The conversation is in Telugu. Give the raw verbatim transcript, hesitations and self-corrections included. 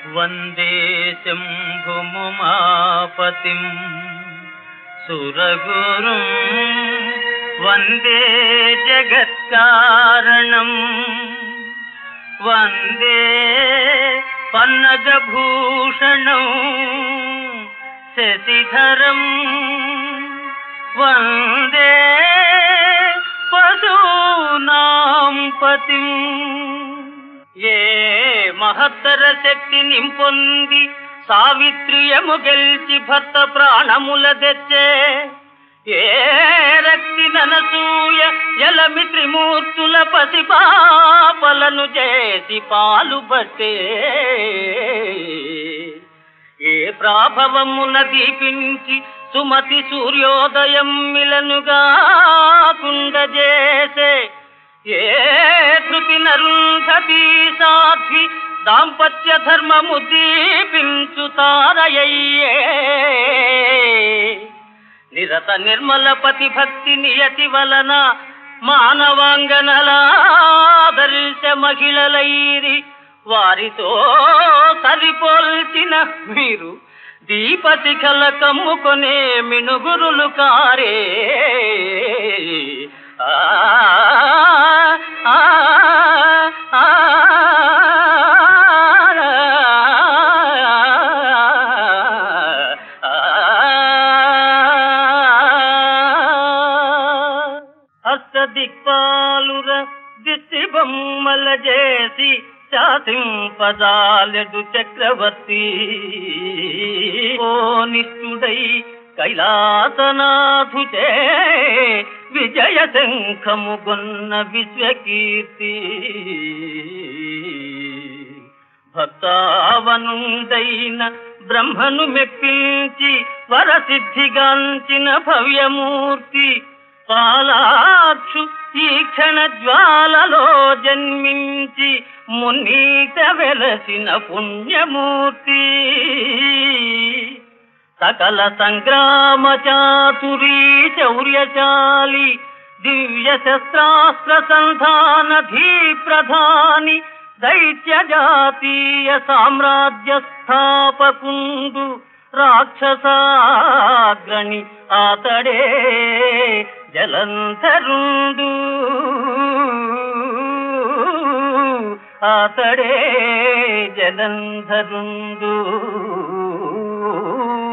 వందే శంభుముమాపతిం సురగురుం వందే జగత్కారణం వందే పన్నగభూషణం శశిధరం వందే పశూనాం పతిం. ఏ మహత్తర శక్తి నింపొంది సావిత్రియము గెల్చి భర్త ప్రాణముల తెచ్చే, ఏ రక్తి ననసూయ ఎలమి త్రిమూర్తుల పసిపాపలను చేసి పాలు బట్టే, ఏ ప్రాభవమున దీపించి సుమతి సూర్యోదయం మిలనుగా కుండజేసే, ఏ ధృతి నరుంధతి సాధ్వి దాంపత్య ధర్మము దీపించు తారయ్యే, నిరత నిర్మల పతి భక్తి నియతి వలన మానవాంగనలాదర్శ మహిళలైరి, వారితో సరిపోల్చిన మీరు దీపశిఖల కమ్ముకొనే మినుగురులు కారే. ఆ దిక్పాలుర దిష్టి బొమ్మల చేసి శాసింపజాలెడు చక్రవర్తి, ఓ నిష్ఠుడై కైలాసనాథుచే విజయ శంఖము గొన్న విశ్వకీర్తి, భక్తావనుండైన బ్రహ్మను మెప్పించి వరసిద్ధిగాంచిన భవ్యమూర్తి, పాలాక్షు ఈ క్షణ జ్వాలలో జన్మించి మున్నీట వెలసిన పుణ్యమూర్తి, సకల సంగ్రామ చాతురీ శౌర్యశాలి దివ్య శస్త్రాస్త్ర సంధాన ధీ ప్రధాని, దైత్య జాతీయ సామ్రాజ్య స్థాపకుండు రాక్షసాగ్రణి ఆతడే జలంధరుండు, ఆతడే జలంధరుండు.